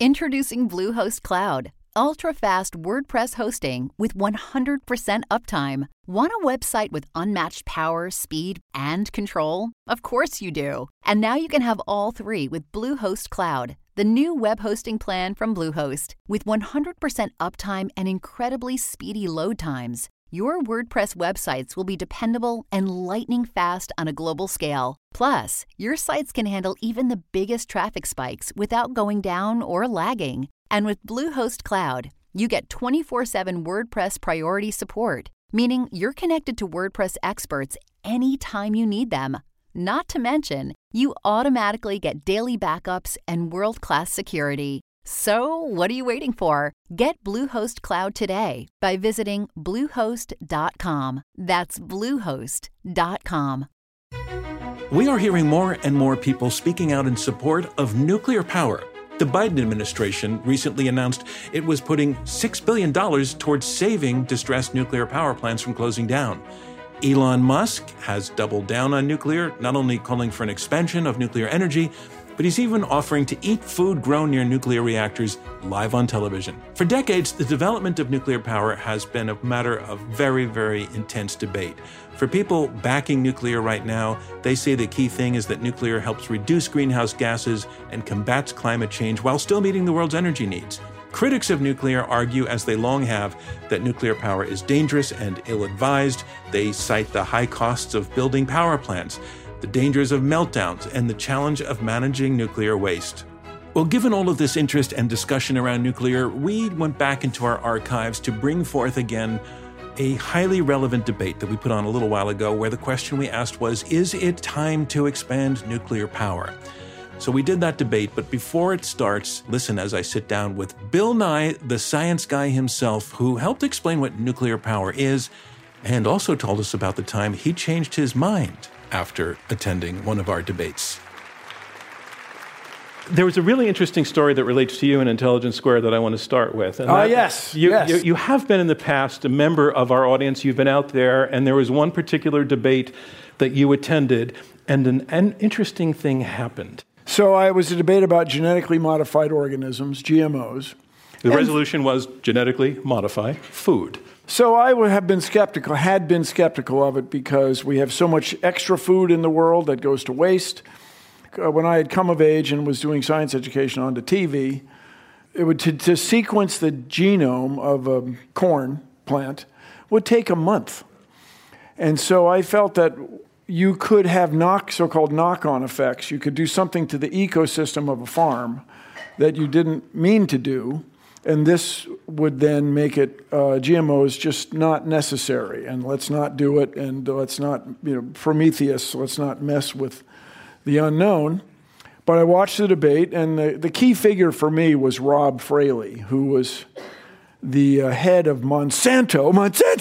Introducing Bluehost Cloud, ultra-fast WordPress hosting with 100% uptime. Want a website with unmatched power, speed, and control? Of course you do. And now you can have all three with Bluehost Cloud, the new web hosting plan from Bluehost. With 100% uptime and incredibly speedy load times, your WordPress websites will be dependable and lightning fast on a global scale. Plus, your sites can handle even the biggest traffic spikes without going down or lagging. And with Bluehost Cloud, you get 24/7 WordPress priority support, meaning you're connected to WordPress experts anytime you need them. Not to mention, you automatically get daily backups and world-class security. So, what are you waiting for? Get Bluehost Cloud today by visiting Bluehost.com. That's Bluehost.com. We are hearing more and more people speaking out in support of nuclear power. The Biden administration recently announced it was putting $6 billion towards saving distressed nuclear power plants from closing down. Elon Musk has doubled down on nuclear, not only calling for an expansion of nuclear energy, but he's even offering to eat food grown near nuclear reactors live on television. For decades, the development of nuclear power has been a matter of very, very intense debate. For people backing nuclear right now, they say the key thing is that nuclear helps reduce greenhouse gases and combats climate change while still meeting the world's energy needs. Critics of nuclear argue, as they long have, that nuclear power is dangerous and ill-advised. They cite the high costs of building power plants, the dangers of meltdowns, and the challenge of managing nuclear waste. Well, given all of this interest and discussion around nuclear, we went back into our archives to bring forth again a highly relevant debate that we put on a little while ago, where the question we asked was, is it time to expand nuclear power? So we did that debate, but before it starts, listen as I sit down with Bill Nye, the science guy himself, who helped explain what nuclear power is, and also told us about the time he changed his mind after attending one of our debates. There was a really interesting story that relates to you in Intelligence Squared that I want to start with. Yes. You have been in the past a member of our audience. You've been out there, and there was one particular debate that you attended, and an interesting thing happened. So I was a debate about genetically modified organisms, GMOs. The resolution was genetically modify food. So I had been skeptical of it because we have so much extra food in the world that goes to waste. When I had come of age and was doing science education on the TV, it would to sequence the genome of a corn plant would take a month. And so I felt that you could have so-called knock-on effects. You could do something to the ecosystem of a farm that you didn't mean to do, and this would then make it GMOs just not necessary. And let's not do it, and let's not, Prometheus, let's not mess with the unknown. But I watched the debate, and the key figure for me was Rob Fraley, who was the head of Monsanto.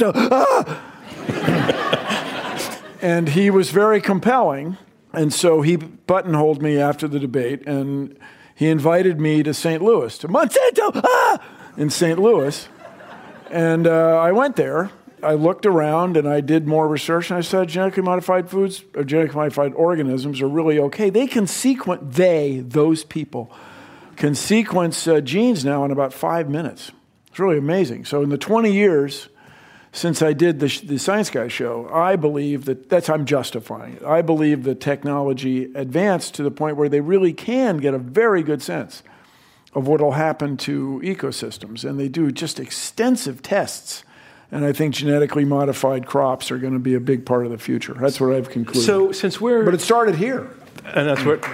And he was very compelling, and so he buttonholed me after the debate, and he invited me to St. Louis, to Monsanto, in St. Louis. And I went there. I looked around, and I did more research, and I said genetically modified foods, or genetically modified organisms are really okay. They can those people, can sequence genes now in about 5 minutes. It's really amazing. So in the 20 years since I did the Science Guy show, I believe I'm justifying it. I believe the technology advanced to the point where they really can get a very good sense of what will happen to ecosystems. And they do just extensive tests. And I think genetically modified crops are going to be a big part of the future. That's what I've concluded. So But it started here. And that's what...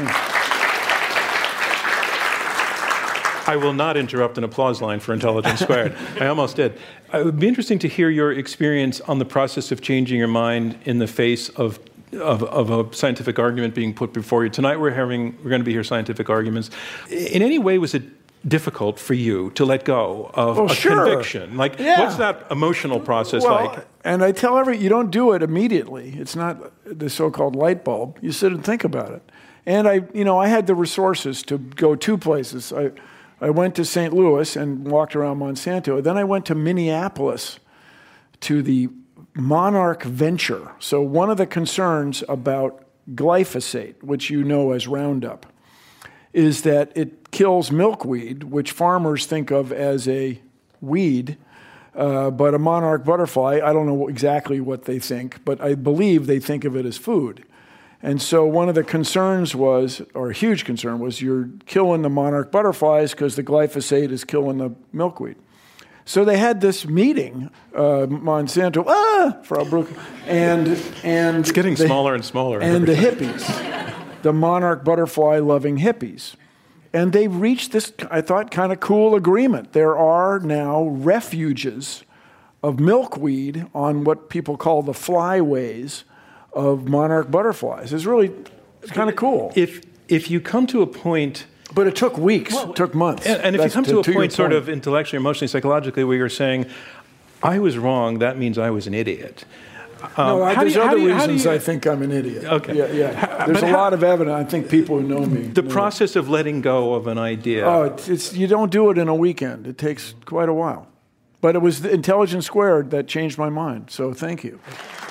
I will not interrupt an applause line for Intelligence Squared. I almost did. It would be interesting to hear your experience on the process of changing your mind in the face of a scientific argument being put before you. Tonight we're going to be here scientific arguments. In any way, was it difficult for you to let go of conviction? What's that emotional process like? And I tell you don't do it immediately. It's not the so-called light bulb. You sit and think about it. And I had the resources to go two places. I went to St. Louis and walked around Monsanto. Then I went to Minneapolis to the Monarch Venture. So one of the concerns about glyphosate, which you know as Roundup, is that it kills milkweed, which farmers think of as a weed, but a monarch butterfly, I don't know exactly what they think, but I believe they think of it as food. And so one of the concerns was, or a huge concern was, you're killing the monarch butterflies because the glyphosate is killing the milkweed. So they had this meeting, Monsanto, Frau Brucker, and it's getting smaller and smaller. And the hippies, the monarch butterfly-loving hippies. And they reached this, I thought, kind of cool agreement. There are now refuges of milkweed on what people call the flyways of monarch butterflies. It's kind of cool. If you come to a point... But it took weeks, it took months. And if you come to a point sort of intellectually, emotionally, psychologically, where you're saying, I was wrong, that means I was an idiot. There's other reasons I think I'm an idiot. Okay. Yeah. There's a lot of evidence. I think people who know me. The process of letting go of an idea. You don't do it in a weekend. It takes quite a while. But it was the Intelligence Squared that changed my mind. So thank you.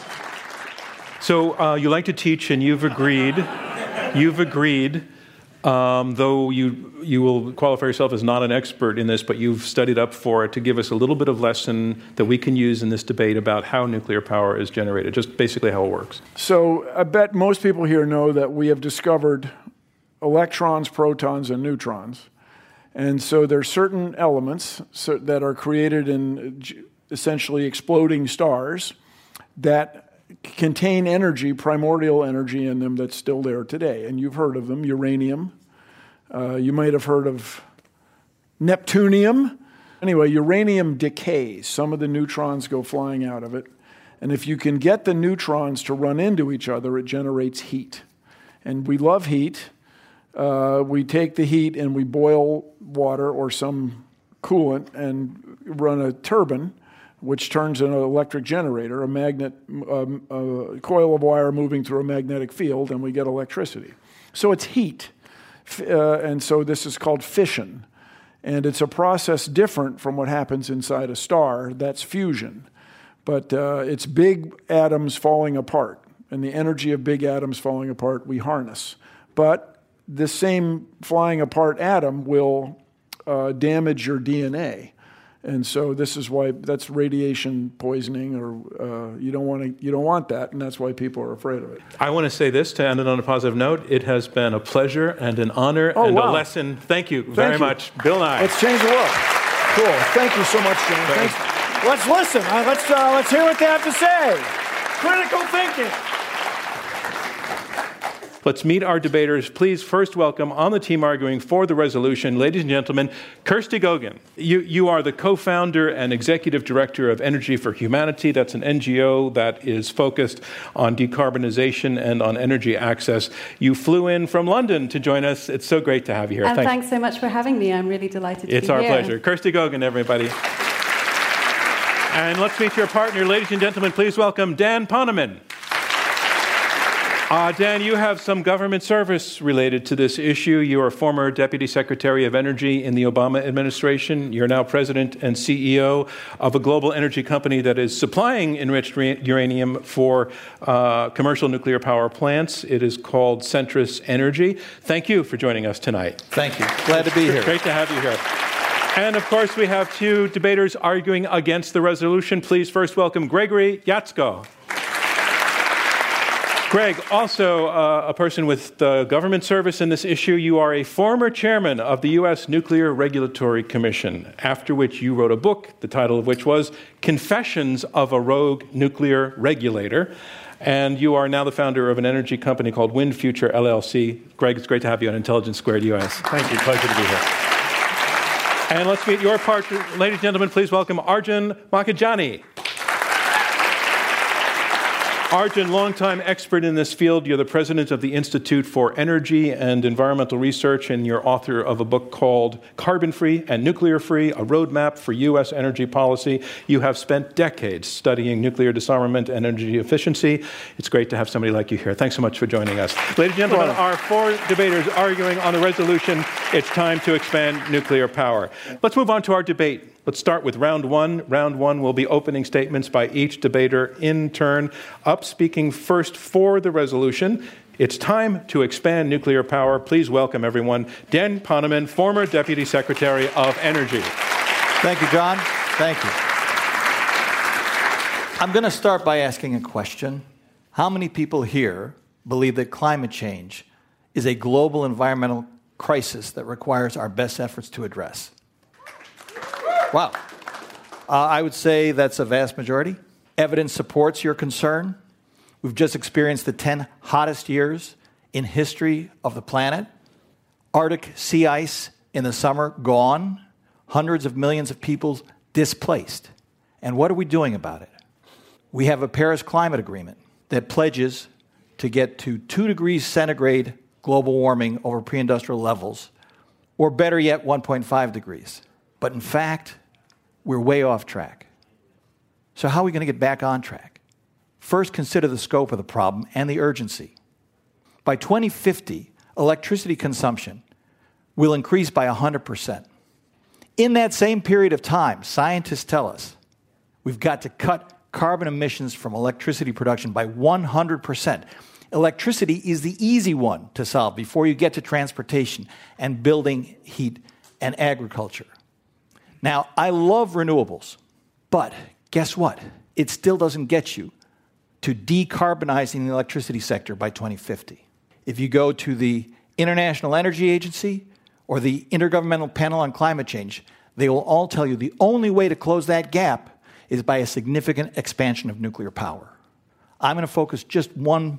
So you like to teach, and you've agreed. Though you will qualify yourself as not an expert in this, but you've studied up for it to give us a little bit of lesson that we can use in this debate about how nuclear power is generated, just basically how it works. So I bet most people here know that we have discovered electrons, protons, and neutrons. And so there are certain elements that are created in essentially exploding stars that contain energy, primordial energy in them that's still there today. And you've heard of them, uranium. You might have heard of neptunium. Anyway, uranium decays. Some of the neutrons go flying out of it. And if you can get the neutrons to run into each other, it generates heat. And we love heat. We take the heat and we boil water or some coolant and run a turbine, which turns into an electric generator, a coil of wire moving through a magnetic field, and we get electricity. So it's heat. And so this is called fission. And it's a process different from what happens inside a star. That's fusion. But it's big atoms falling apart. And the energy of big atoms falling apart we harness. But the same flying apart atom will damage your DNA. And so this is why that's radiation poisoning, or you don't want that, and that's why people are afraid of it. I want to say this to end it on a positive note. It has been a pleasure and an honor a lesson. Thank you very much, Bill Nye. Let's change the world. Cool. Thank you so much, James. Thanks. Let's listen. Let's hear what they have to say. Critical thinking. Let's meet our debaters. Please first welcome on the team arguing for the resolution, ladies and gentlemen, Kirsty Gogan. You are the co-founder and executive director of Energy for Humanity. That's an NGO that is focused on decarbonization and on energy access. You flew in from London to join us. It's so great to have you here. And thanks so much for having me. I'm really delighted to be here. It's our pleasure. Kirsty Gogan, everybody. And let's meet your partner. Ladies and gentlemen, please welcome Dan Poneman. Dan, you have some government service related to this issue. You are former Deputy Secretary of Energy in the Obama administration. You're now President and CEO of a global energy company that is supplying enriched uranium for commercial nuclear power plants. It is called Centrus Energy. Thank you for joining us tonight. Thank you. Glad to be here. Great to have you here. And, of course, we have two debaters arguing against the resolution. Please first welcome Gregory Jaczko. Greg, also a person with government service in this issue, you are a former chairman of the U.S. Nuclear Regulatory Commission, after which you wrote a book, the title of which was Confessions of a Rogue Nuclear Regulator. And you are now the founder of an energy company called Wind Future LLC. Greg, it's great to have you on Intelligence Squared US. Thank you. Pleasure to be here. And let's meet your partner. Ladies and gentlemen, please welcome Arjun Makhijani. Arjun, longtime expert in this field. You're the president of the Institute for Energy and Environmental Research, and you're author of a book called Carbon Free and Nuclear Free, a roadmap for U.S. energy policy. You have spent decades studying nuclear disarmament and energy efficiency. It's great to have somebody like you here. Thanks so much for joining us. Ladies and gentlemen, our four debaters arguing on the resolution, it's time to expand nuclear power. Let's move on to our debate. Let's start with round one. Round one will be opening statements by each debater in turn. Up speaking first for the resolution It's time to expand nuclear power. Please welcome, everyone, Dan Poneman, former Deputy Secretary of Energy. Thank you, John. Thank you. I'm going to start by asking a question. How many people here believe that climate change is a global environmental crisis that requires our best efforts to address? Wow. I would say that's a vast majority. Evidence supports your concern. We've just experienced the 10 hottest years in history of the planet. Arctic sea ice in the summer gone. Hundreds of millions of people displaced. And what are we doing about it? We have a Paris Climate Agreement that pledges to get to 2 degrees centigrade global warming over pre-industrial levels, or better yet, 1.5 degrees. But in fact, we're way off track. So how are we going to get back on track? First, consider the scope of the problem and the urgency. By 2050, electricity consumption will increase by 100%. In that same period of time, scientists tell us we've got to cut carbon emissions from electricity production by 100%. Electricity is the easy one to solve before you get to transportation and building, heat, and agriculture. Now, I love renewables, but guess what? It still doesn't get you to decarbonizing the electricity sector by 2050. If you go to the International Energy Agency or the Intergovernmental Panel on Climate Change, they will all tell you the only way to close that gap is by a significant expansion of nuclear power. I'm going to focus just one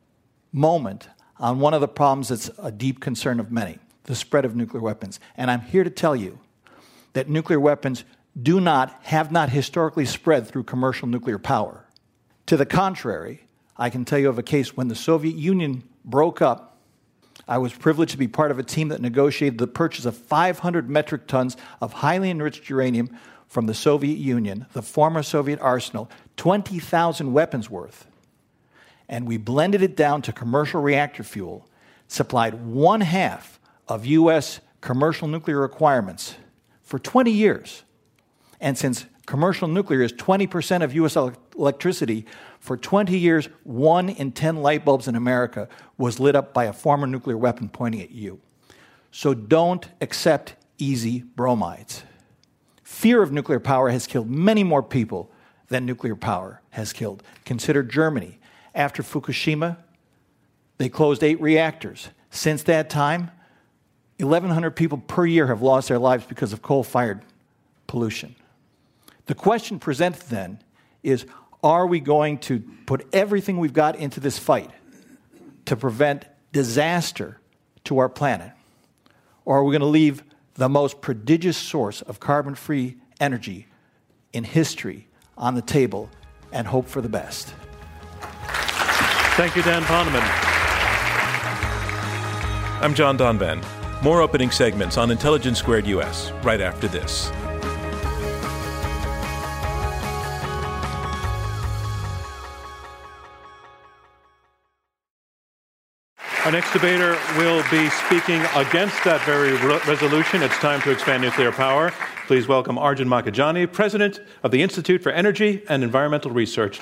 moment on one of the problems that's a deep concern of many, the spread of nuclear weapons. And I'm here to tell you that nuclear weapons have not historically spread through commercial nuclear power. To the contrary, I can tell you of a case when the Soviet Union broke up. I was privileged to be part of a team that negotiated the purchase of 500 metric tons of highly enriched uranium from the Soviet Union, the former Soviet arsenal, 20,000 weapons worth. And we blended it down to commercial reactor fuel, supplied 1/2 of U.S. commercial nuclear requirements for 20 years. And since commercial nuclear is 20% of U.S. electricity, for 20 years, 1 in 10 light bulbs in America was lit up by a former nuclear weapon pointing at you. So don't accept easy bromides. Fear of nuclear power has killed many more people than nuclear power has killed. Consider Germany. After Fukushima, they closed 8 reactors. Since that time, 1,100 people per year have lost their lives because of coal-fired pollution. The question presented then is, are we going to put everything we've got into this fight to prevent disaster to our planet? Or are we going to leave the most prodigious source of carbon-free energy in history on the table and hope for the best? Thank you, Dan Poneman. I'm John Donvan. More opening segments on Intelligence Squared US right after this. Our next debater will be speaking against that very resolution. It's time to expand nuclear power. Please welcome Arjun Makhijani, President of the Institute for Energy and Environmental Research.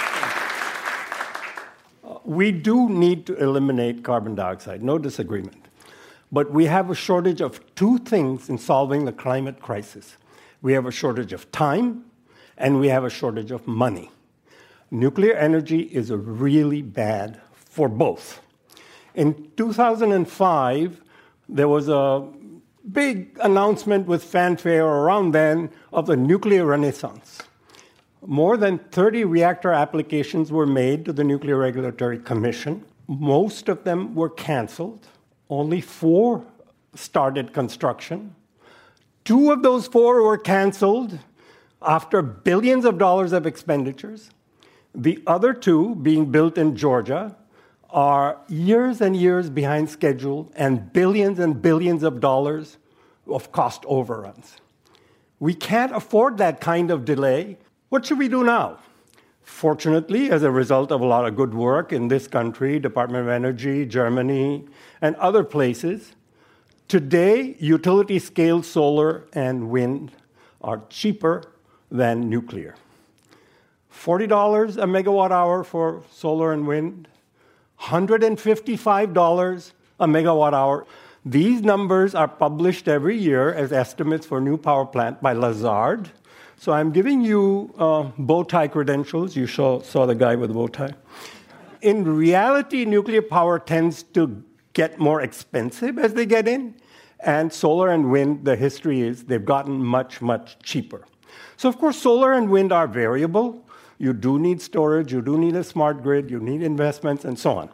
We do need to eliminate carbon dioxide, no disagreement. But we have a shortage of 2 things in solving the climate crisis. We have a shortage of time, and we have a shortage of money. Nuclear energy is really bad for both. In 2005, there was a big announcement with fanfare around then of the nuclear renaissance. More than 30 reactor applications were made to the Nuclear Regulatory Commission. Most of them were canceled. Only 4 started construction. 2 of those 4 were canceled after billions of dollars of expenditures. The other 2, being built in Georgia, are years and years behind schedule and billions of dollars of cost overruns. We can't afford that kind of delay. What should we do now? Fortunately, as a result of a lot of good work in this country, Department of Energy, Germany, and other places, today utility-scale solar and wind are cheaper than nuclear. $40 a megawatt hour for solar and wind, $155 a megawatt hour. These numbers are published every year as estimates for new power plant by Lazard. So I'm giving you bow tie credentials. You saw the guy with the bow tie. In reality, nuclear power tends to get more expensive as they get in. And solar and wind, the history is they've gotten much, much cheaper. So, of course, solar and wind are variable. You do need storage. You do need a smart grid. You need investments, and so on.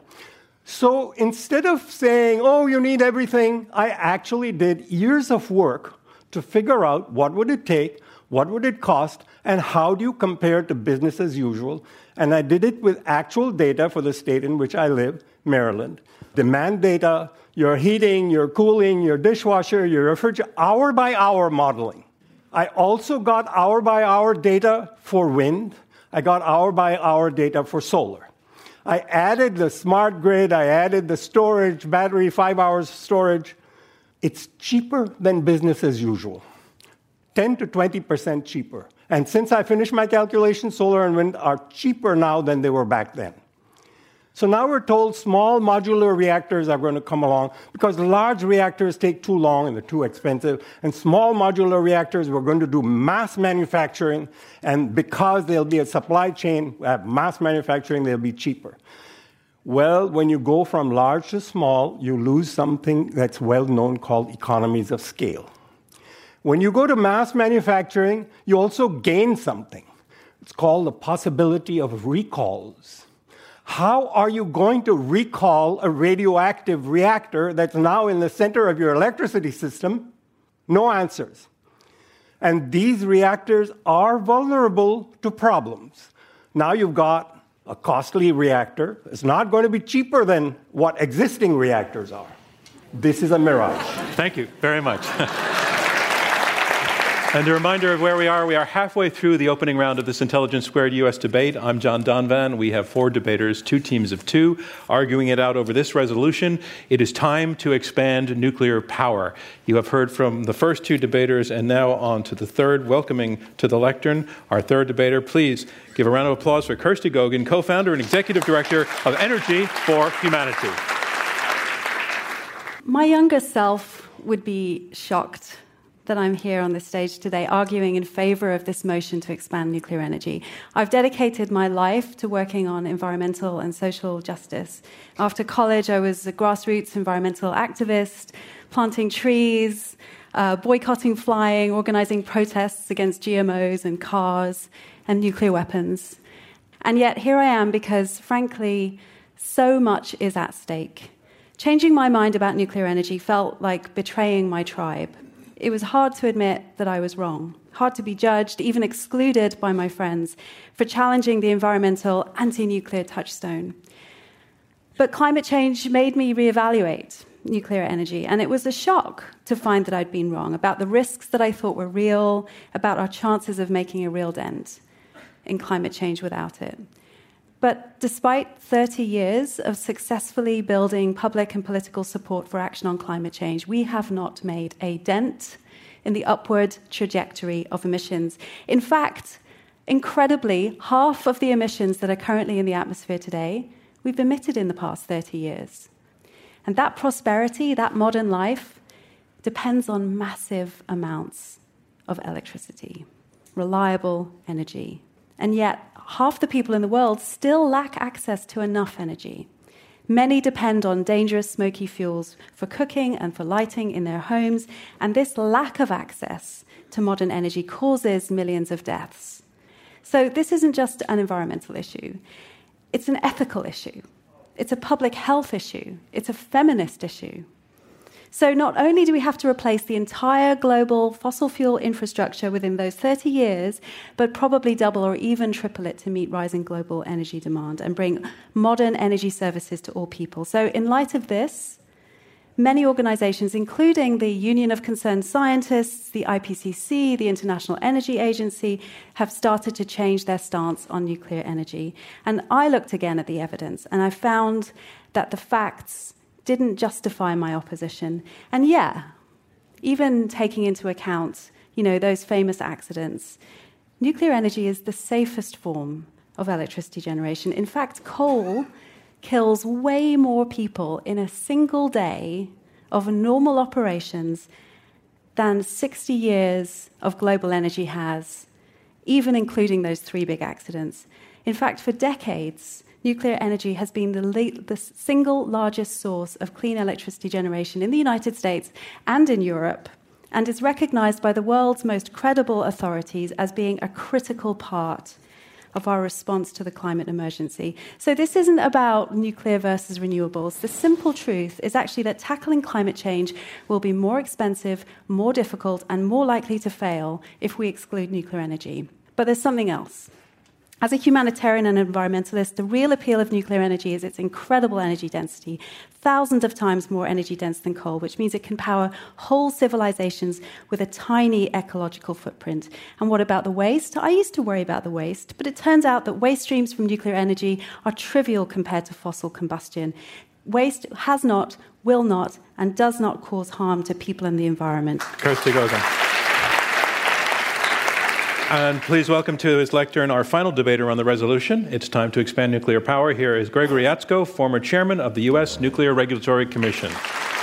So instead of saying, oh, you need everything, I actually did years of work to figure out what would it take, what would it cost, and how do you compare to business as usual. And I did it with actual data for the state in which I live, Maryland. Demand data, your heating, your cooling, your dishwasher, your refrigerator, hour-by-hour modeling. I also got hour-by-hour data for wind. I got hour-by-hour data for solar. I added the smart grid. I added the storage, battery, 5 hours storage. It's cheaper than business as usual, 10 to 20% cheaper. And since I finished my calculations, solar and wind are cheaper now than they were back then. So now we're told small modular reactors are going to come along because large reactors take too long and they're too expensive. And small modular reactors, we're going to do mass manufacturing. And because there'll be a supply chain, mass manufacturing, they'll be cheaper. Well, when you go from large to small, you lose something that's well known called economies of scale. When you go to mass manufacturing, you also gain something. It's called the possibility of recalls. How are you going to recall a radioactive reactor that's now in the center of your electricity system? No answers. And these reactors are vulnerable to problems. Now you've got a costly reactor. It's not going to be cheaper than what existing reactors are. This is a mirage. Thank you very much. And a reminder of where we are. We are halfway through the opening round of this Intelligence Squared U.S. debate. I'm John Donvan. We have 4 debaters, 2 teams of 2, arguing it out over this resolution. It is time to expand nuclear power. You have heard from the first 2 debaters, and now on to the third. Welcoming to the lectern, our third debater. Please give a round of applause for Kirsty Gogan, co-founder and executive director of Energy for Humanity. My younger self would be shocked that I'm here on this stage today arguing in favor of this motion to expand nuclear energy. I've dedicated my life to working on environmental and social justice. After college, I was a grassroots environmental activist, planting trees, boycotting flying, organizing protests against GMOs and cars and nuclear weapons. And yet here I am because, frankly, so much is at stake. Changing my mind about nuclear energy felt like betraying my tribe. It was hard to admit that I was wrong, hard to be judged, even excluded by my friends, for challenging the environmental anti-nuclear touchstone. But climate change made me reevaluate nuclear energy, and it was a shock to find that I'd been wrong about the risks that I thought were real, about our chances of making a real dent in climate change without it. But despite 30 years of successfully building public and political support for action on climate change, we have not made a dent in the upward trajectory of emissions. In fact, incredibly, half of the emissions that are currently in the atmosphere today, we've emitted in the past 30 years. And that prosperity, that modern life, depends on massive amounts of electricity, reliable energy. And yet, half the people in the world still lack access to enough energy. Many depend on dangerous smoky fuels for cooking and for lighting in their homes, and this lack of access to modern energy causes millions of deaths. So this isn't just an environmental issue. It's an ethical issue. It's a public health issue. It's a feminist issue. So not only do we have to replace the entire global fossil fuel infrastructure within those 30 years, but probably double or even triple it to meet rising global energy demand and bring modern energy services to all people. So in light of this, many organizations, including the Union of Concerned Scientists, the IPCC, the International Energy Agency, have started to change their stance on nuclear energy. And I looked again at the evidence, and I found that the facts didn't justify my opposition. And even taking into account, those famous accidents, nuclear energy is the safest form of electricity generation. In fact, coal kills way more people in a single day of normal operations than 60 years of global energy has, even including those 3 big accidents. In fact, for decades, nuclear energy has been the single largest source of clean electricity generation in the United States and in Europe, and is recognized by the world's most credible authorities as being a critical part of our response to the climate emergency. So this isn't about nuclear versus renewables. The simple truth is actually that tackling climate change will be more expensive, more difficult, and more likely to fail if we exclude nuclear energy. But there's something else. As a humanitarian and environmentalist, the real appeal of nuclear energy is its incredible energy density, thousands of times more energy dense than coal, which means it can power whole civilizations with a tiny ecological footprint. And what about the waste? I used to worry about the waste, but it turns out that waste streams from nuclear energy are trivial compared to fossil combustion. Waste has not, will not, and does not cause harm to people and the environment. Kirsty Gogan. And please welcome to his lectern our final debater on the resolution. It's time to expand nuclear power. Here is Gregory Jaczko, former chairman of the U.S. Nuclear Regulatory Commission.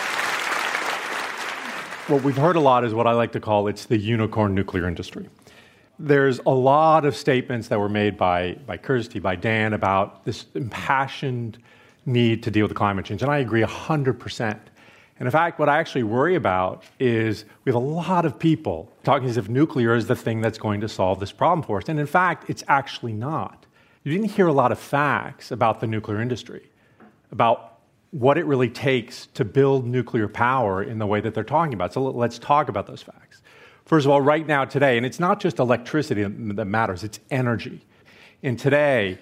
What we've heard a lot is what I like to call it's the unicorn nuclear industry. There's a lot of statements that were made by Kirsty, by Dan, about this impassioned need to deal with climate change, and I agree 100%. And in fact, what I actually worry about is we have a lot of people talking as if nuclear is the thing that's going to solve this problem for us. And in fact, it's actually not. You didn't hear a lot of facts about the nuclear industry, about what it really takes to build nuclear power in the way that they're talking about. So let's talk about those facts. First of all, right now, today, and it's not just electricity that matters, it's energy. And today,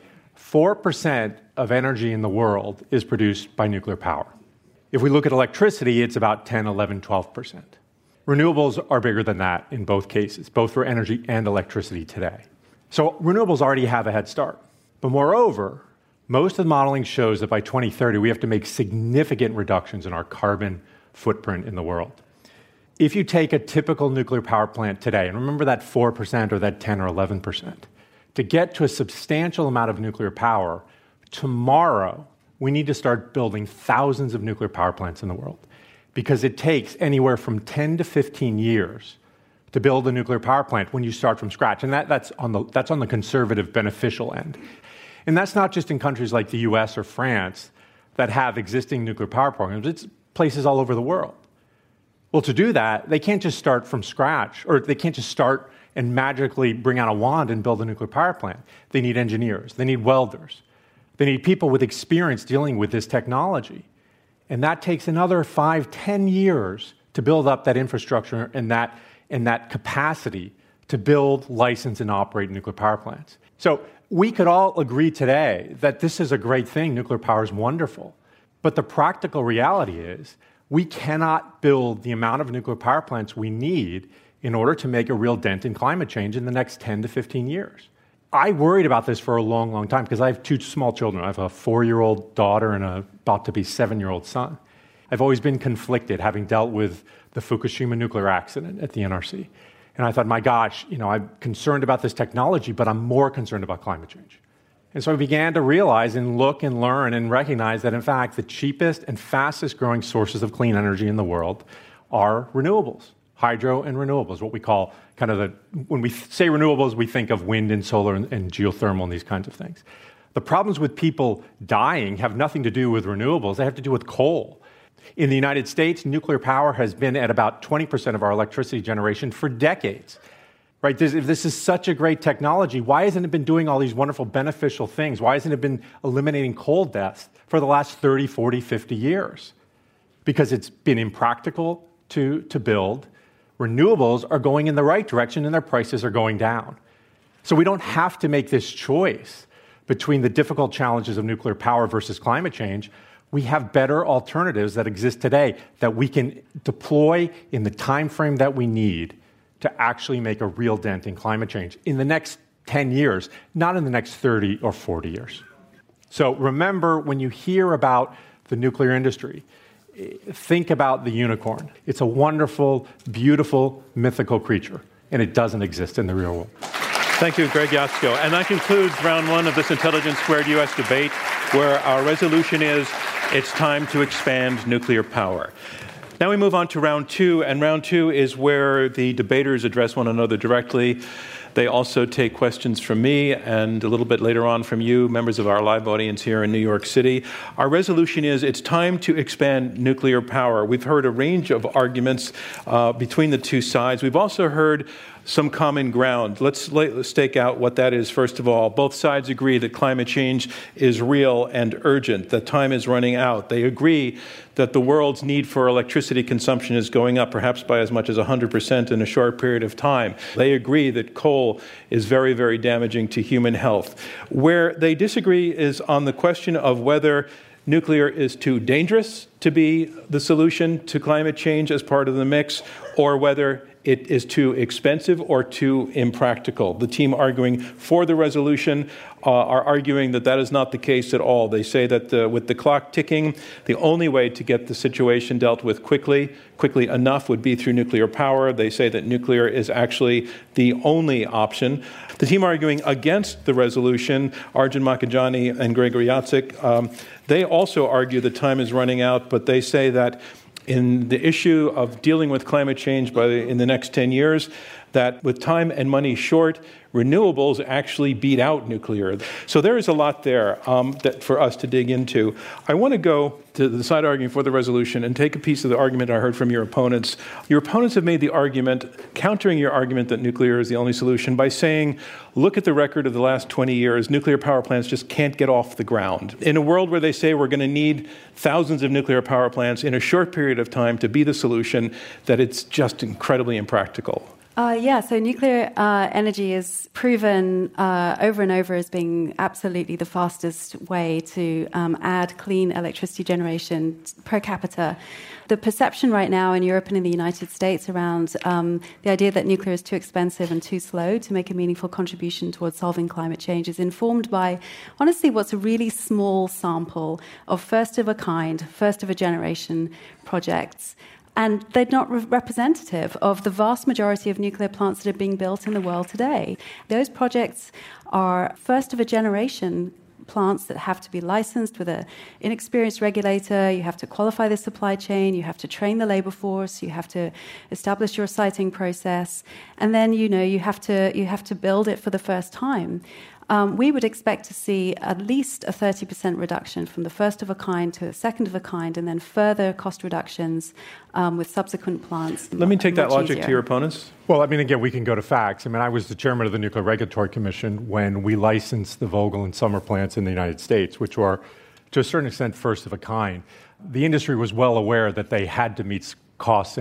4% of energy in the world is produced by nuclear power. If we look at electricity, it's about 10, 11, 12%. Renewables are bigger than that in both cases, both for energy and electricity today. So renewables already have a head start. But moreover, most of the modeling shows that by 2030, we have to make significant reductions in our carbon footprint in the world. If you take a typical nuclear power plant today, and remember that 4% or that 10 or 11%, to get to a substantial amount of nuclear power, tomorrow, we need to start building thousands of nuclear power plants in the world because it takes anywhere from 10 to 15 years to build a nuclear power plant when you start from scratch. And that's on the conservative, beneficial end. And that's not just in countries like the US or France that have existing nuclear power programs. It's places all over the world. Well, to do that, they can't just start from scratch, or they can't just start and magically bring out a wand and build a nuclear power plant. They need engineers. They need welders. They need people with experience dealing with this technology. And that takes another 5, 10 years to build up that infrastructure and that capacity to build, license, and operate nuclear power plants. So we could all agree today that this is a great thing. Nuclear power is wonderful. But the practical reality is we cannot build the amount of nuclear power plants we need in order to make a real dent in climate change in the next 10 to 15 years. I worried about this for a long, long time because I have 2 small children. I have a 4-year-old daughter and a about to be 7-year-old son. I've always been conflicted, having dealt with the Fukushima nuclear accident at the NRC. And I thought, my gosh, I'm concerned about this technology, but I'm more concerned about climate change. And so I began to realize and look and learn and recognize that, in fact, the cheapest and fastest growing sources of clean energy in the world are renewables. Hydro and renewables, what we call kind of when we say renewables, we think of wind and solar and geothermal and these kinds of things. The problems with people dying have nothing to do with renewables. They have to do with coal. In the United States, nuclear power has been at about 20% of our electricity generation for decades. Right? If this is such a great technology, why hasn't it been doing all these wonderful beneficial things? Why hasn't it been eliminating coal deaths for the last 30, 40, 50 years? Because it's been impractical to build. Renewables are going in the right direction and their prices are going down. So we don't have to make this choice between the difficult challenges of nuclear power versus climate change. We have better alternatives that exist today that we can deploy in the time frame that we need to actually make a real dent in climate change in the next 10 years, not in the next 30 or 40 years. So remember, when you hear about the nuclear industry, think about the unicorn. It's a wonderful, beautiful, mythical creature, and it doesn't exist in the real world. Thank you, Greg Jaczko. And that concludes round 1 of this Intelligence Squared U.S. debate. where our resolution is, it's time to expand nuclear power. Now we move on to round two, and round two is where the debaters address one another directly. They also take questions from me and a little bit later on from you, members of our live audience here in New York City. Our resolution is it's time to expand nuclear power. We've heard a range of arguments between the two sides. We've also heard some common ground. Let's stake out what that is, first of all. Both sides agree that climate change is real and urgent, that time is running out. They agree that the world's need for electricity consumption is going up, perhaps by as much as 100% in a short period of time. They agree that coal is very, very damaging to human health. Where they disagree is on the question of whether nuclear is too dangerous to be the solution to climate change as part of the mix, or whether it is too expensive or too impractical. The team arguing for the resolution are arguing that that is not the case at all. They say that with the clock ticking, the only way to get the situation dealt with quickly enough would be through nuclear power. They say that nuclear is actually the only option. The team arguing against the resolution, Arjun Makhijani and Gregory Yatsik, they also argue that time is running out, but they say that in the issue of dealing with climate change in the next 10 years, that with time and money short, renewables actually beat out nuclear. So there is a lot there that for us to dig into. I want to go to the side arguing for the resolution and take a piece of the argument I heard from your opponents. Your opponents have made the argument, countering your argument that nuclear is the only solution, by saying, look at the record of the last 20 years, nuclear power plants just can't get off the ground. In a world where they say we're going to need thousands of nuclear power plants in a short period of time to be the solution, that it's just incredibly impractical. So nuclear energy is proven over and over as being absolutely the fastest way to add clean electricity generation per capita. The perception right now in Europe and in the United States around the idea that nuclear is too expensive and too slow to make a meaningful contribution towards solving climate change is informed by, honestly, what's a really small sample of first-of-a-kind, first-of-a-generation projects. And they're not representative of the vast majority of nuclear plants that are being built in the world today. Those projects are first-of-a-generation plants that have to be licensed with an inexperienced regulator. You have to qualify the supply chain. You have to train the labor force. You have to establish your siting process. And then, you have to build it for the first time. We would expect to see at least a 30% reduction from the first of a kind to a second of a kind, and then further cost reductions with subsequent plants. Let me take that logic to your opponents. Well, again, we can go to facts. I was the chairman of the Nuclear Regulatory Commission when we licensed the Vogtle and Summer plants in the United States, which were, to a certain extent, first of a kind. The industry was well aware that they had to meet costs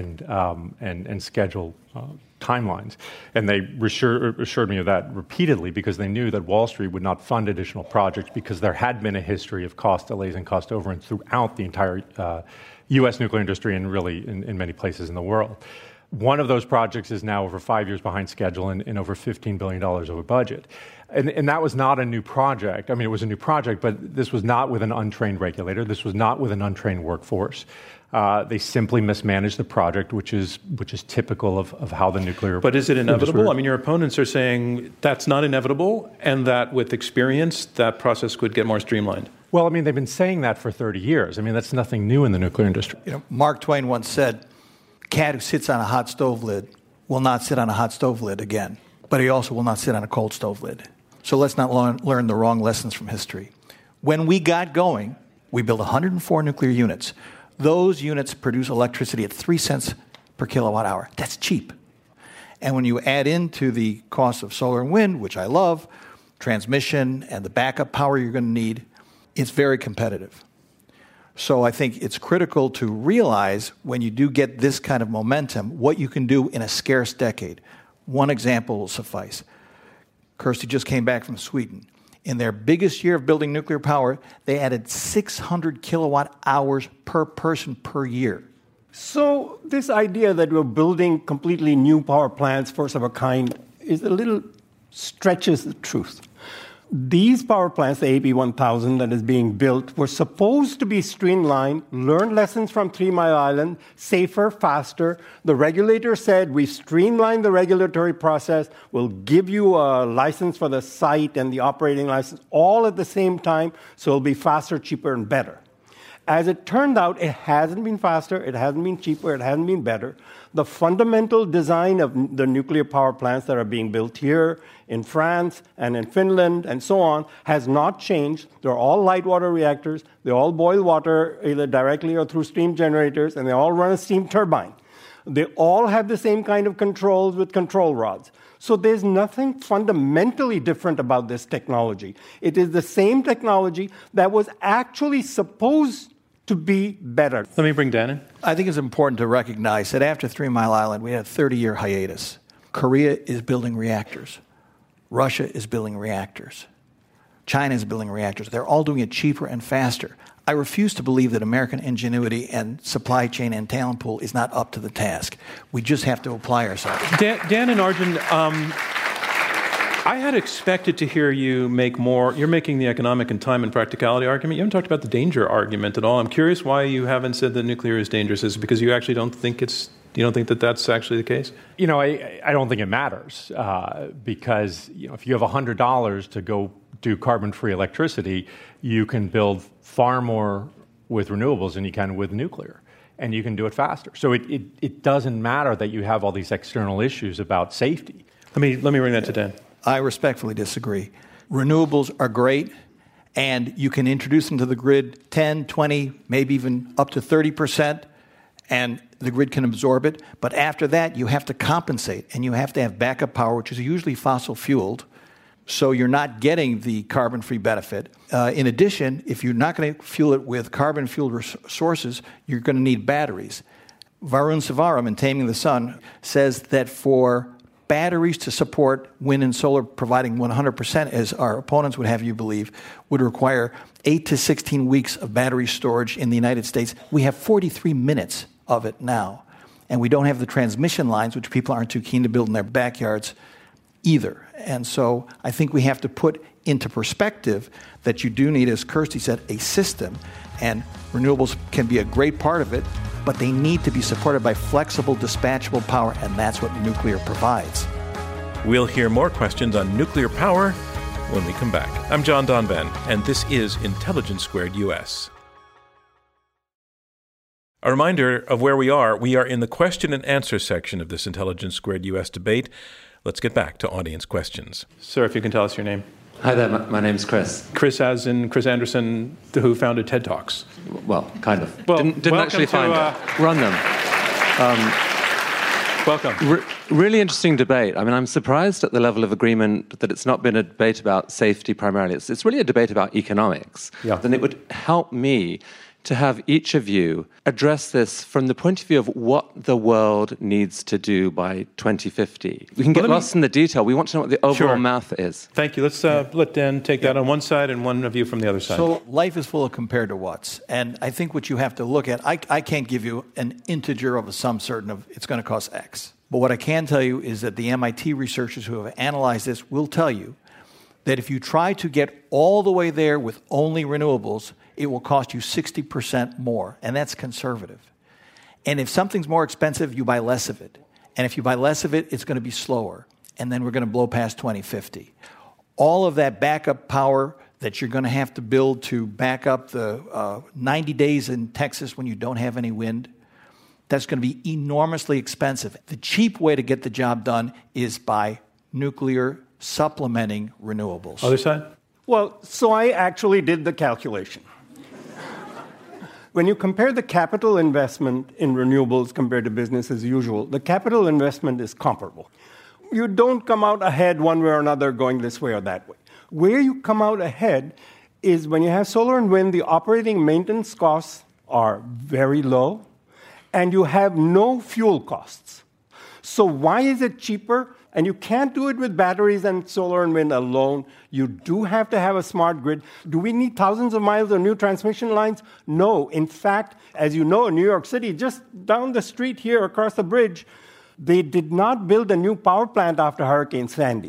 and schedule timelines. And they assured me of that repeatedly because they knew that Wall Street would not fund additional projects because there had been a history of cost delays and cost overruns throughout the entire U.S. nuclear industry and really in many places in the world. One of those projects is now over 5 years behind schedule and over $15 billion over budget. And that was not a new project. It was a new project, but this was not with an untrained regulator. This was not with an untrained workforce. They simply mismanaged the project, which is typical of how the nuclear. But is it inevitable? Your opponents are saying that's not inevitable, and that with experience, that process could get more streamlined. Well, they've been saying that for 30 years. That's nothing new in the nuclear industry. Mark Twain once said, "A cat who sits on a hot stove lid will not sit on a hot stove lid again, but he also will not sit on a cold stove lid." So let's not learn the wrong lessons from history. When we got going, we built 104 nuclear units. Those units produce electricity at 3 cents per kilowatt hour. That's cheap. And when you add into the cost of solar and wind, which I love, transmission and the backup power you're going to need, it's very competitive. So I think it's critical to realize when you do get this kind of momentum, what you can do in a scarce decade. One example will suffice. Kirsty just came back from Sweden. In their biggest year of building nuclear power, they added 600 kilowatt hours per person per year. So this idea that we're building completely new power plants, first of a kind, is a little stretches the truth. These power plants, the AB1000 that is being built, were supposed to be streamlined, learn lessons from 3 Mile Island, safer, faster. The regulator said, we streamlined the regulatory process, we'll give you a license for the site and the operating license all at the same time, so it'll be faster, cheaper, and better. As it turned out, it hasn't been faster, it hasn't been cheaper, it hasn't been better. The fundamental design of the nuclear power plants that are being built here in France and in Finland and so on has not changed. They're all light water reactors. They all boil water either directly or through steam generators, and they all run a steam turbine. They all have the same kind of controls with control rods. So there's nothing fundamentally different about this technology. It is the same technology that was actually supposed to be better. Let me bring Dan in. I think it's important to recognize that after 3 Mile Island, we had a 30-year hiatus. Korea is building reactors. Russia is building reactors. China is building reactors. They're all doing it cheaper and faster. I refuse to believe that American ingenuity and supply chain and talent pool is not up to the task. We just have to apply ourselves. Dan and Arjun, I had expected to hear you make more. You're making the economic and time and practicality argument. You haven't talked about the danger argument at all. I'm curious why you haven't said that nuclear is dangerous. Is it because you actually don't think you don't think that that's actually the case? You know, I don't think it matters because, you know, if you have $100 to go do carbon-free electricity, you can build far more with renewables than you can with nuclear, and you can do it faster. So it doesn't matter that you have all these external issues about safety. Let me bring that to Dan. I respectfully disagree. Renewables are great, and you can introduce them to the grid 10, 20, maybe even up to 30%, and the grid can absorb it. But after that, you have to compensate, and you have to have backup power, which is usually fossil-fueled, so you're not getting the carbon-free benefit. In addition, if you're not going to fuel it with carbon-fueled sources, you're going to need batteries. Varun Sivaram in Taming the Sun says that for batteries to support wind and solar providing 100%, as our opponents would have you believe, would require 8 to 16 weeks of battery storage in the United States. We have 43 minutes of it now. And we don't have the transmission lines, which people aren't too keen to build in their backyards either. And so I think we have to put into perspective that you do need, as Kirsty said, a system. And renewables can be a great part of it, but they need to be supported by flexible, dispatchable power, and that's what nuclear provides. We'll hear more questions on nuclear power when we come back. I'm John Donvan, and this is Intelligence Squared US. A reminder of where we are. We are in the question and answer section of this Intelligence Squared US debate. Let's get back to audience questions. Sir, if you can tell us your name. Hi there, my name's Chris. Chris, as in Chris Anderson, who founded TED Talks. Well, kind of. Well, didn't actually find it. Run them. Welcome. Really interesting debate. I mean, I'm surprised at the level of agreement that it's not been a debate about safety primarily. It's really a debate about economics. Yeah. Then it would help me to have each of you address this from the point of view of what the world needs to do by 2050. We can get lost in the detail. We want to know what the overall math is. Thank you. Let's let Dan take that on one side and one of you from the other side. So life is full of compare to what's. And I think what you have to look at, I can't give you an integer of a sum certain of it's going to cost X. But what I can tell you is that the MIT researchers who have analyzed this will tell you that if you try to get all the way there with only renewables, it will cost you 60% more, and that's conservative. And if something's more expensive, you buy less of it. And if you buy less of it, it's going to be slower, and then we're going to blow past 2050. All of that backup power that you're going to have to build to back up the 90 days in Texas when you don't have any wind, that's going to be enormously expensive. The cheap way to get the job done is by nuclear supplementing renewables. Other side? Well, so I actually did the calculation. When you compare the capital investment in renewables compared to business as usual, the capital investment is comparable. You don't come out ahead one way or another going this way or that way. Where you come out ahead is when you have solar and wind, the operating maintenance costs are very low, and you have no fuel costs. So why is it cheaper? And you can't do it with batteries and solar and wind alone. You do have to have a smart grid. Do we need thousands of miles of new transmission lines? No. In fact, as you know, in New York City, just down the street here across the bridge, they did not build a new power plant after Hurricane Sandy.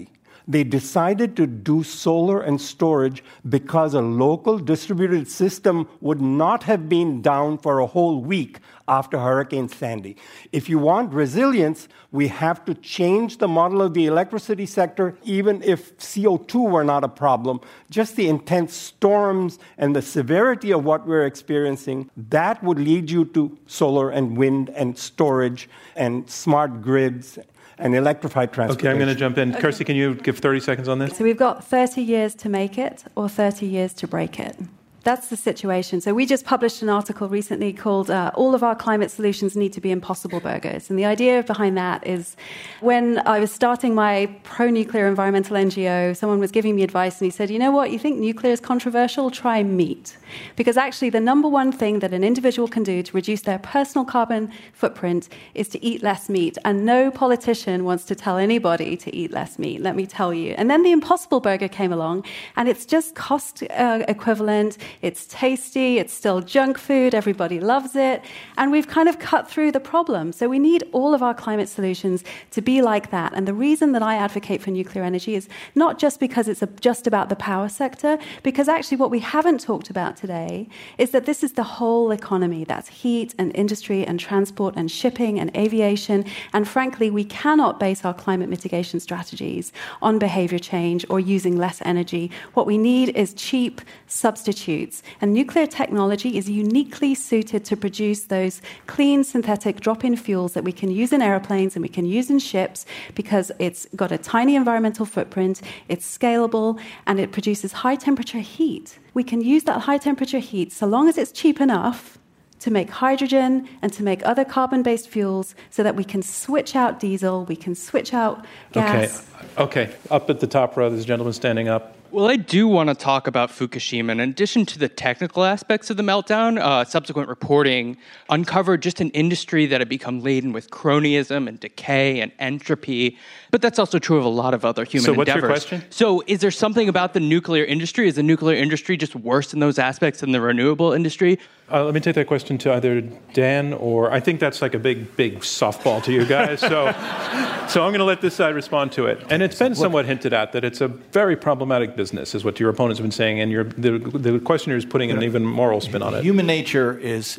They decided to do solar and storage because a local distributed system would not have been down for a whole week after Hurricane Sandy. If you want resilience, we have to change the model of the electricity sector, even if CO2 were not a problem. Just the intense storms and the severity of what we're experiencing, that would lead you to solar and wind and storage and smart grids and electrified transportation. Okay, I'm going to jump in. Okay. Kirsty, can you give 30 seconds on this? So we've got 30 years to make it or 30 years to break it. That's the situation. So we just published an article recently called All of Our Climate Solutions Need to Be Impossible Burgers. And the idea behind that is when I was starting my pro-nuclear environmental NGO, someone was giving me advice and he said, you know what, you think nuclear is controversial? Try meat. Because actually the number one thing that an individual can do to reduce their personal carbon footprint is to eat less meat. And no politician wants to tell anybody to eat less meat, let me tell you. And then the Impossible Burger came along and it's just cost equivalent. It's tasty, it's still junk food, everybody loves it, and we've kind of cut through the problem. So we need all of our climate solutions to be like that. And the reason that I advocate for nuclear energy is not just because it's just about the power sector, because actually what we haven't talked about today is that this is the whole economy. That's heat and industry and transport and shipping and aviation. And frankly, we cannot base our climate mitigation strategies on behavior change or using less energy. What we need is cheap substitutes. And nuclear technology is uniquely suited to produce those clean synthetic drop-in fuels that we can use in airplanes and we can use in ships because it's got a tiny environmental footprint, it's scalable, and it produces high-temperature heat. We can use that high-temperature heat so long as it's cheap enough to make hydrogen and to make other carbon-based fuels so that we can switch out diesel, we can switch out gas. Okay. Up at the top row, there's a gentleman standing up. Well, I do want to talk about Fukushima. In addition to the technical aspects of the meltdown, subsequent reporting uncovered just an industry that had become laden with cronyism and decay and entropy. But that's also true of a lot of other human endeavors. So what's your question? So is there something about the nuclear industry? Is the nuclear industry just worse in those aspects than the renewable industry? Let me take that question to either Dan or I think that's like a big softball to you guys. So I'm going to let this side respond to it. And it's been somewhat hinted at that it's a very problematic business, is what your opponents have been saying, and the questioner is putting an even moral spin on it. Human nature is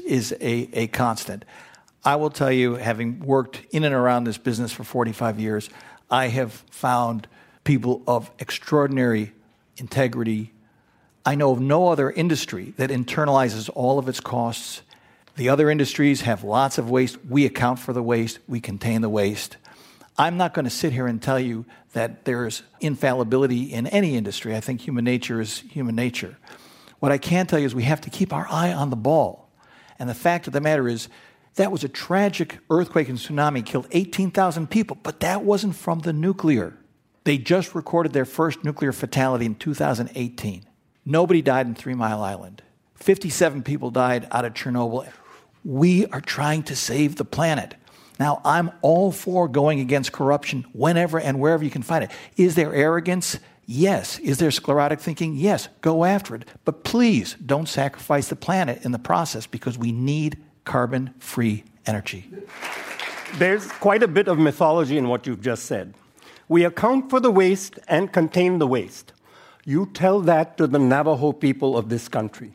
a constant. I will tell you, having worked in and around this business for 45 years, I have found people of extraordinary integrity. I know of no other industry that internalizes all of its costs. The other industries have lots of waste. We account for the waste. We contain the waste. I'm not going to sit here and tell you that there's infallibility in any industry. I think human nature is human nature. What I can tell you is we have to keep our eye on the ball. And the fact of the matter is that was a tragic earthquake and tsunami, killed 18,000 people, but that wasn't from the nuclear. They just recorded their first nuclear fatality in 2018. Nobody died in 3 Mile Island. 57 people died out of Chernobyl. We are trying to save the planet. Now, I'm all for going against corruption whenever and wherever you can find it. Is there arrogance? Yes. Is there sclerotic thinking? Yes. Go after it. But please don't sacrifice the planet in the process because we need carbon-free energy. There's quite a bit of mythology in what you've just said. We account for the waste and contain the waste. You tell that to the Navajo people of this country,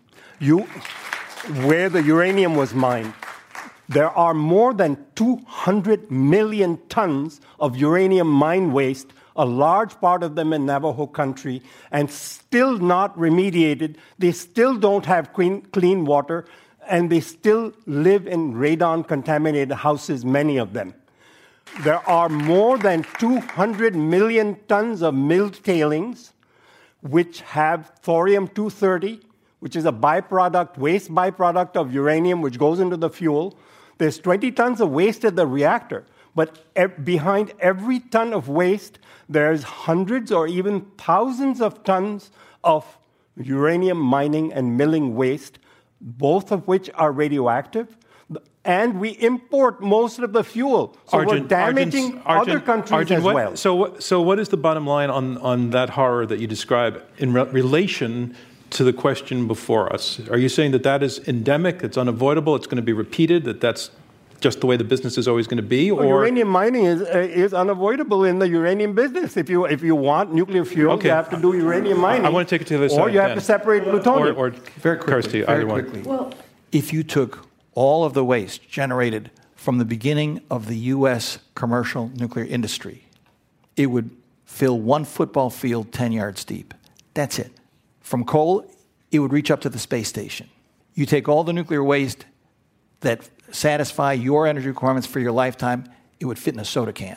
where the uranium was mined. There are more than 200 million tons of uranium mine waste, a large part of them in Navajo country, and still not remediated. They still don't have clean water, and they still live in radon-contaminated houses, many of them. There are more than 200 million tons of milled tailings, which have thorium-230, which is a waste byproduct of uranium, which goes into the fuel. There's 20 tons of waste at the reactor, but behind every ton of waste, there's hundreds or even thousands of tons of uranium mining and milling waste, both of which are radioactive. And we import most of the fuel. So we're damaging other countries as well. So what is the bottom line on that horror that you describe in relation to the question before us? Are you saying that is endemic, it's unavoidable, it's going to be repeated, that's just the way the business is always going to be? Well, or uranium mining is unavoidable in the uranium business. If you want nuclear fuel, you have to do uranium mining. I want to take it to the other side. Or you have to separate plutonium. Or very quickly, Kirsty, either one. Well, If you took all of the waste generated from the beginning of the U.S. commercial nuclear industry, it would fill one football field 10 yards deep. That's it. From coal, it would reach up to the space station. You take all the nuclear waste that satisfy your energy requirements for your lifetime, it would fit in a soda can.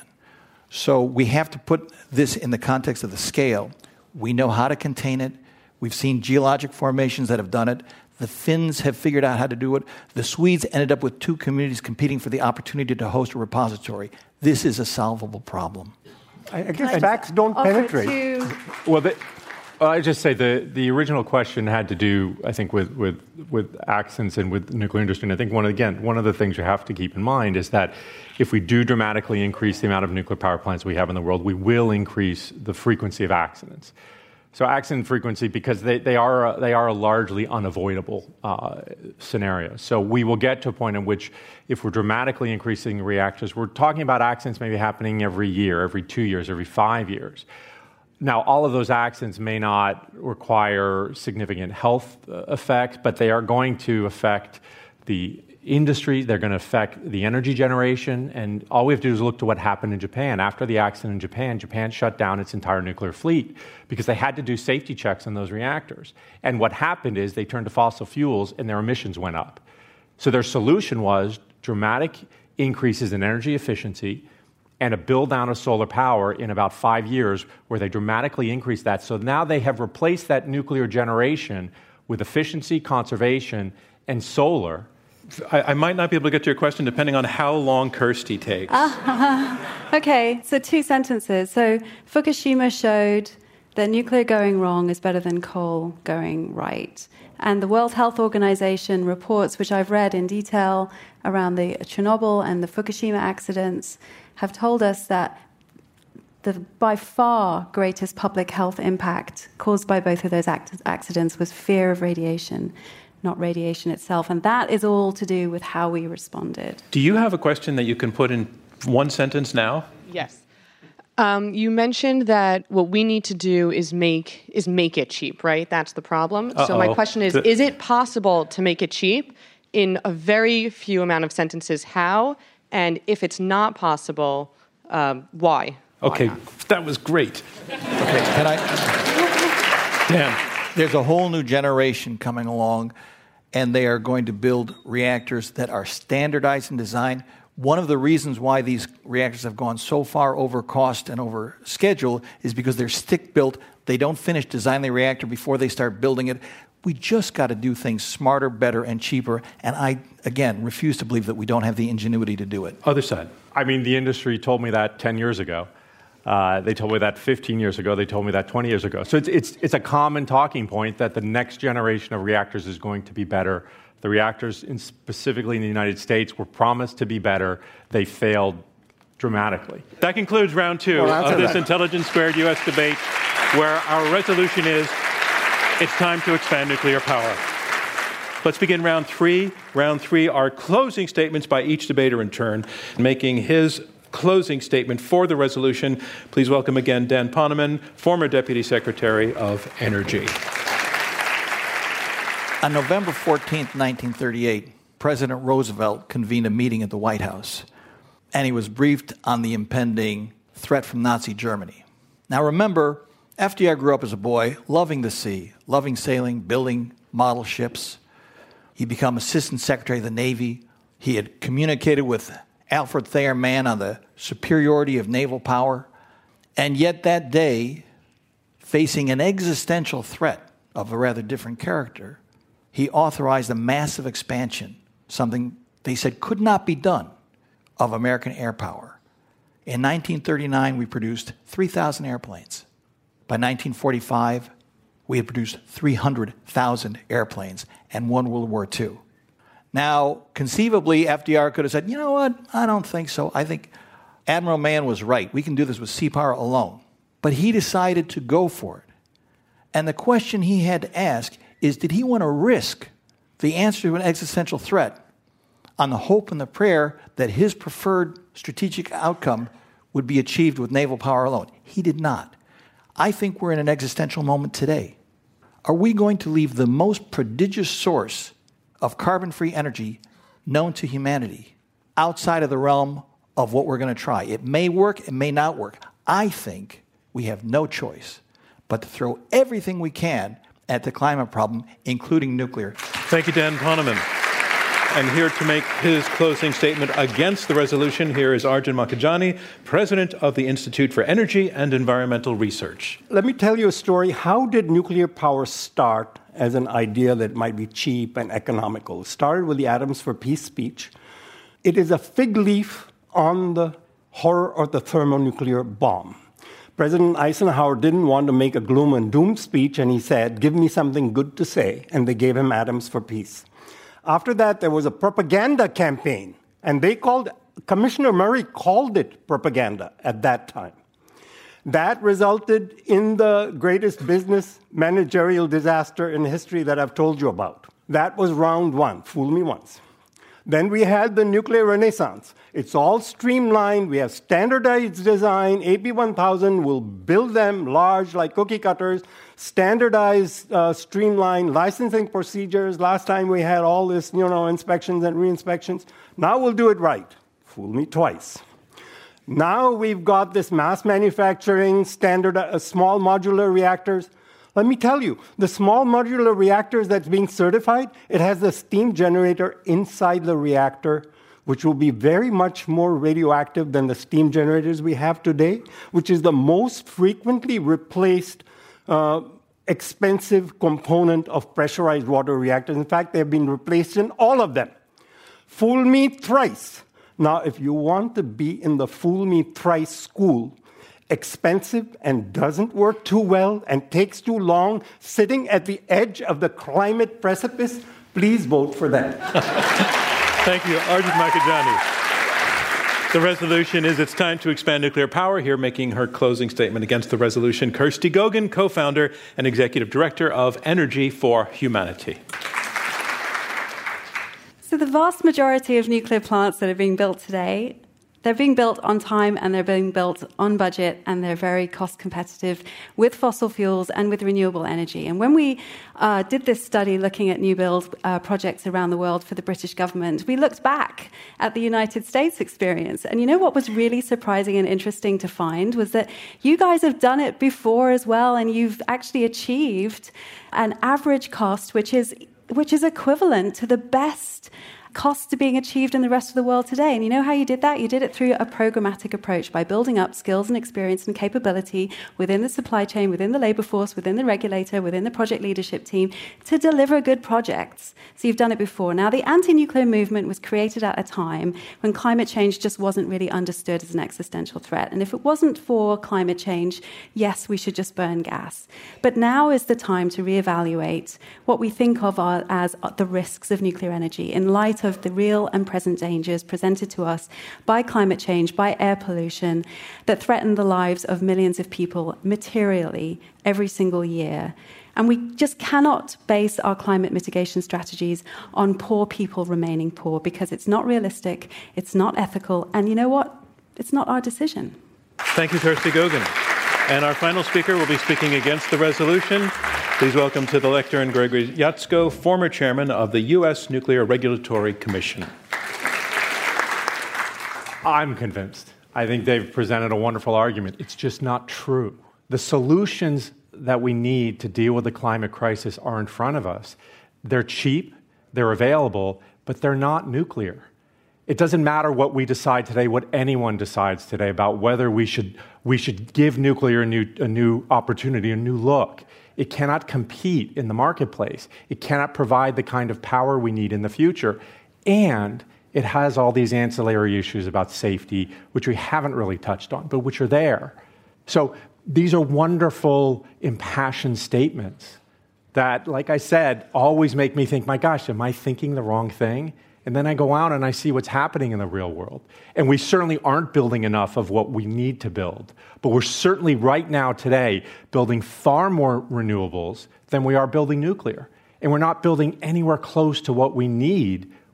So we have to put this in the context of the scale. We know how to contain it. We've seen geologic formations that have done it. The Finns have figured out how to do it. The Swedes ended up with 2 communities competing for the opportunity to host a repository. This is a solvable problem. I guess facts don't penetrate. Well, I just say the original question had to do, I think, with accents and with the nuclear industry. And I think one of the things you have to keep in mind is that if we do dramatically increase the amount of nuclear power plants we have in the world, we will increase the frequency of accidents. So accident frequency, because they are a largely unavoidable scenario. So we will get to a point in which, if we're dramatically increasing reactors, we're talking about accidents maybe happening every year, every 2 years, every 5 years. Now, all of those accidents may not require significant health effects, but they are going to affect the industry, they're going to affect the energy generation, and all we have to do is look to what happened in Japan. After the accident in Japan, Japan shut down its entire nuclear fleet because they had to do safety checks on those reactors. And what happened is they turned to fossil fuels and their emissions went up. So their solution was dramatic increases in energy efficiency and a build-down of solar power in about 5 years where they dramatically increased that. So now they have replaced that nuclear generation with efficiency, conservation, and solar. I might not be able to get to your question depending on how long Kirsty takes. Okay, so 2 sentences. So Fukushima showed that nuclear going wrong is better than coal going right. And the World Health Organization reports, which I've read in detail around the Chernobyl and the Fukushima accidents, have told us that the by far greatest public health impact caused by both of those accidents was fear of radiation, not radiation itself. And that is all to do with how we responded. Do you have a question that you can put in one sentence now? Yes. You mentioned that what we need to do is make it cheap, right? That's the problem. So my question is it possible to make it cheap? In a very few amount of sentences, how? And if it's not possible, why? Okay, why not? That was great. Okay, can I? Dan. There's a whole new generation coming along, and they are going to build reactors that are standardized in design. One of the reasons why these reactors have gone so far over cost and over schedule is because they're stick-built. They don't finish designing the reactor before they start building it. We just got to do things smarter, better, and cheaper. And I, again, refuse to believe that we don't have the ingenuity to do it. Other side. I mean, the industry told me that 10 years ago. They told me that 15 years ago. They told me that 20 years ago. So it's a common talking point that the next generation of reactors is going to be better. The reactors, specifically in the United States, were promised to be better. They failed dramatically. That concludes round 2 of this Intelligence Squared U.S. debate, where our resolution is, it's time to expand nuclear power. Let's begin round 3. Round 3 are closing statements by each debater in turn, making his closing statement for the resolution. Please welcome again Dan Poneman, former Deputy Secretary of Energy. On November 14th, 1938, President Roosevelt convened a meeting at the White House, and he was briefed on the impending threat from Nazi Germany. Now remember, FDR grew up as a boy, loving the sea, loving sailing, building model ships. He'd become Assistant Secretary of the Navy. He had communicated with Alfred Thayer Mann on the superiority of naval power. And yet that day, facing an existential threat of a rather different character, he authorized a massive expansion, something they said could not be done, of American air power. In 1939, we produced 3,000 airplanes. By 1945, we had produced 300,000 airplanes and won World War II. Now, conceivably, FDR could have said, you know what, I don't think so. I think Admiral Mann was right. We can do this with sea power alone. But he decided to go for it. And the question he had to ask is, did he want to risk the answer to an existential threat on the hope and the prayer that his preferred strategic outcome would be achieved with naval power alone. He did not. I think we're in an existential moment today. Are we going to leave the most prodigious source of carbon-free energy known to humanity outside of the realm of what we're going to try? It may work, it may not work. I think we have no choice but to throw everything we can at the climate problem, including nuclear. Thank you, Dan Poneman. And here to make his closing statement against the resolution, here is Arjun Makhijani, president of the Institute for Energy and Environmental Research. Let me tell you a story. How did nuclear power start as an idea that might be cheap and economical? It started with the Atoms for Peace speech. It is a fig leaf on the horror of the thermonuclear bomb. President Eisenhower didn't want to make a gloom and doom speech, and he said, "Give me something good to say," and they gave him Atoms for Peace. After that, there was a propaganda campaign, and Commissioner Murray called it propaganda at that time. That resulted in the greatest business managerial disaster in history that I've told you about. That was round one, fool me once. Then we had the nuclear renaissance. It's all streamlined. We have standardized design. AP1000 will build them large like cookie cutters, standardized, streamlined licensing procedures. Last time we had all this, inspections and re-inspections. Now we'll do it right. Fool me twice. Now we've got this mass manufacturing, standard, small modular reactors. Let me tell you, the small modular reactors that's being certified, it has a steam generator inside the reactor, which will be very much more radioactive than the steam generators we have today, which is the most frequently replaced expensive component of pressurized water reactors. In fact, they've been replaced in all of them. Fool me thrice. Now, if you want to be in the fool me thrice school, expensive and doesn't work too well and takes too long, sitting at the edge of the climate precipice, please vote for that. Thank you, Arjun Makhijani. The resolution is it's time to expand nuclear power. Here making her closing statement against the resolution, Kirsty Gogan, co-founder and executive director of Energy for Humanity. So the vast majority of nuclear plants that are being built today, they're being built on time and they're being built on budget and they're very cost competitive with fossil fuels and with renewable energy. And when we did this study looking at new build projects around the world for the British government, we looked back at the United States experience. And you know what was really surprising and interesting to find was that you guys have done it before as well, and you've actually achieved an average cost which is equivalent to the best costs are being achieved in the rest of the world today. And you know how you did that? You did it through a programmatic approach by building up skills and experience and capability within the supply chain, within the labor force, within the regulator, within the project leadership team to deliver good projects. So you've done it before. Now, the anti-nuclear movement was created at a time when climate change just wasn't really understood as an existential threat. And if it wasn't for climate change, yes, we should just burn gas. But now is the time to reevaluate what we think of as the risks of nuclear energy in light of the real and present dangers presented to us by climate change, by air pollution, that threaten the lives of millions of people materially every single year. And we just cannot base our climate mitigation strategies on poor people remaining poor, because it's not realistic, it's not ethical, and you know what? It's not our decision. Thank you, Kirsty Gogan. And our final speaker will be speaking against the resolution. Please welcome to the lectern Gregory Jaczko, former chairman of the U.S. Nuclear Regulatory Commission. I'm convinced. I think they've presented a wonderful argument. It's just not true. The solutions that we need to deal with the climate crisis are in front of us. They're cheap, they're available, but they're not nuclear. It doesn't matter what we decide today, what anyone decides today about whether we should give nuclear a new opportunity, a new look. It cannot compete in the marketplace. It cannot provide the kind of power we need in the future. And it has all these ancillary issues about safety, which we haven't really touched on, but which are there. So these are wonderful, impassioned statements that, like I said, always make me think, my gosh, am I thinking the wrong thing? And then I go out and I see what's happening in the real world. And we certainly aren't building enough of what we need to build. But we're certainly right now today building far more renewables than we are building nuclear. And we're not building anywhere close to what we need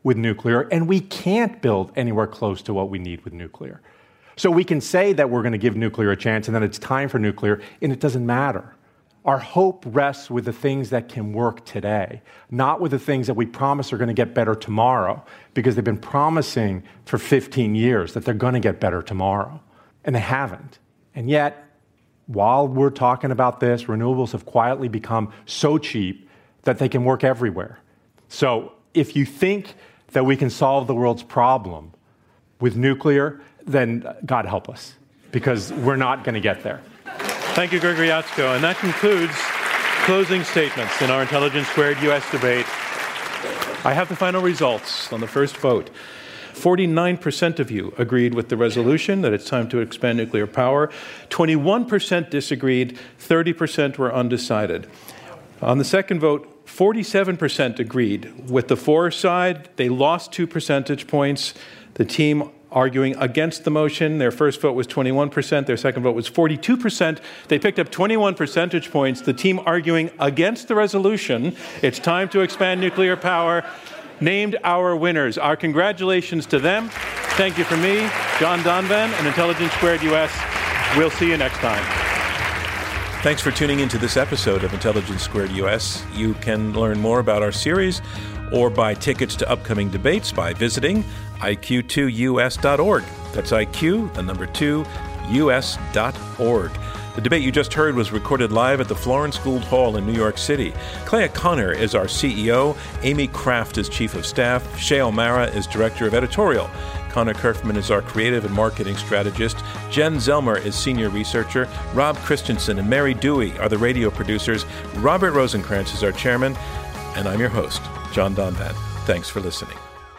with nuclear, and we can't build anywhere close to what we need with nuclear. So we can say that we're going to give nuclear a chance and then it's time for nuclear, and it doesn't matter. Our hope rests with the things that can work today, not with the things that we promise are going to get better tomorrow, because they've been promising for 15 years that they're going to get better tomorrow, and they haven't. And yet, while we're talking about this, renewables have quietly become so cheap that they can work everywhere. So if you think that we can solve the world's problem with nuclear, then God help us, because we're not going to get there. Thank you, Gregory Jaczko. And that concludes closing statements in our Intelligence Squared U.S. debate. I have the final results on the first vote. 49% of you agreed with the resolution that it's time to expand nuclear power. 21% disagreed. 30% were undecided. On the second vote, 47% agreed with the for side. They lost 2 percentage points. The team arguing against the motion, their first vote was 21%, their second vote was 42%. They picked up 21 percentage points. The team arguing against the resolution, it's time to expand nuclear power, named our winners. Our congratulations to them. Thank you from me, John Donvan, and Intelligence Squared US. We'll see you next time. Thanks for tuning into this episode of Intelligence Squared US. You can learn more about our series or buy tickets to upcoming debates by visiting IQ2US.org. That's IQ, the number 2, US.org. The debate you just heard was recorded live at the Florence Gould Hall in New York City. Clea Conner is our CEO, Amy Kraft is Chief of Staff, Shea O'Mara is Director of Editorial. Connor Kerfman is our creative and marketing strategist. Jen Zelmer is senior researcher. Rob Christensen and Mary Dewey are the radio producers. Robert Rosencrantz is our chairman. And I'm your host, John Donvan. Thanks for listening.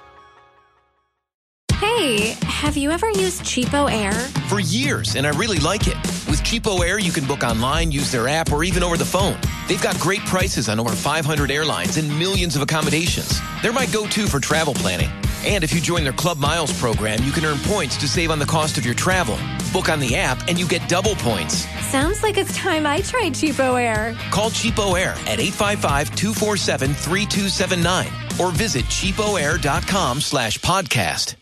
Hey, have you ever used Cheapo Air? For years, and I really like it. With Cheapo Air, you can book online, use their app, or even over the phone. They've got great prices on over 500 airlines and millions of accommodations. They're my go-to for travel planning. And if you join their Club Miles program, you can earn points to save on the cost of your travel. Book on the app, and you get double points. Sounds like it's time I tried Cheapo Air. Call Cheapo Air at 855-247-3279 or visit cheapoair.com/podcast.